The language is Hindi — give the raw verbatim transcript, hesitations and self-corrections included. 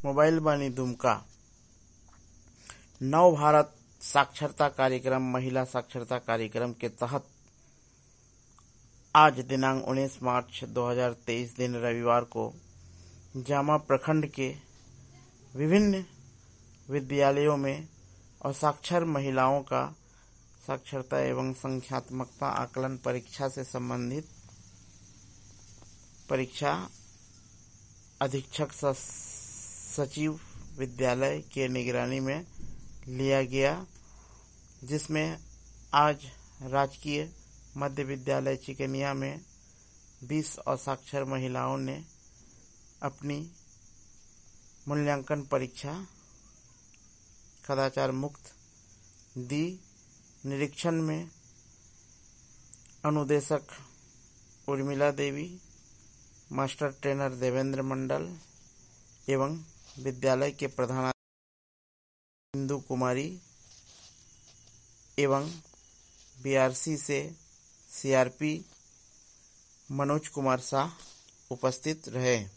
मोबाइल बानी दुमका नव भारत साक्षरता कार्यक्रम महिला साक्षरता कार्यक्रम के तहत आज दिनांक उन्नीस मार्च दो हज़ार तेईस दिन रविवार को जामा प्रखंड के विभिन्न विद्यालयों में और साक्षर महिलाओं का साक्षरता एवं संख्यात्मकता आकलन परीक्षा से संबंधित परीक्षा अधीक्षक सचिव विद्यालय के निगरानी में लिया गया, जिसमें आज राजकीय मध्य विद्यालय चिकनिया में बीस असाक्षर महिलाओं ने अपनी मूल्यांकन परीक्षा कदाचार मुक्त दी। निरीक्षण में अनुदेशक उर्मिला देवी, मास्टर ट्रेनर देवेंद्र मंडल एवं विद्यालय के प्रधान इंदु कुमारी एवं बीआरसी से सीआरपी मनोज कुमार शाह उपस्थित रहे।